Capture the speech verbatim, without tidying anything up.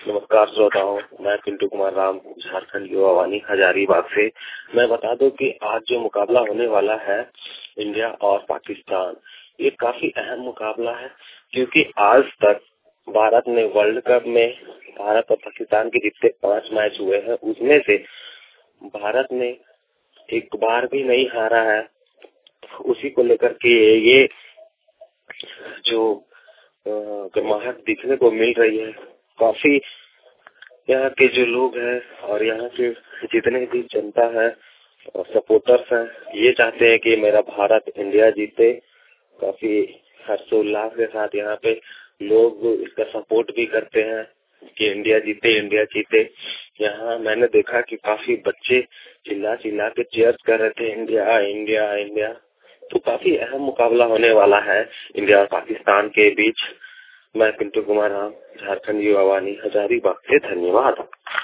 नमस्कार श्रोताओं, मैं पिंटू कुमार राम झारखंड युवा वानी हजारीबाग से। मैं बता दूं कि आज जो मुकाबला होने वाला है इंडिया और पाकिस्तान, ये काफी अहम मुकाबला है क्योंकि आज तक भारत ने वर्ल्ड कप में भारत और पाकिस्तान के जितने पांच मैच हुए हैं उसमें से भारत ने एक बार भी नहीं हारा है। उसी को लेकर के ये जो गर्माहट दिखने को मिल रही है, काफी यहाँ के जो लोग हैं और यहाँ के जितने भी जनता है और सपोर्टर्स हैं, ये चाहते हैं कि मेरा भारत इंडिया जीते। काफी हर्षोल्लास के साथ यहाँ पे लोग इसका सपोर्ट भी करते हैं कि इंडिया जीते इंडिया जीते। यहाँ मैंने देखा कि काफी बच्चे चिल्ला चिल्ला के चीयर्स कर रहे थे, इंडिया इंडिया इंडिया। तो काफी अहम मुकाबला होने वाला है इंडिया और पाकिस्तान के बीच। मैं पिंटू कुमार राम झारखंड युवा वानी हजारीबाग से। धन्यवाद।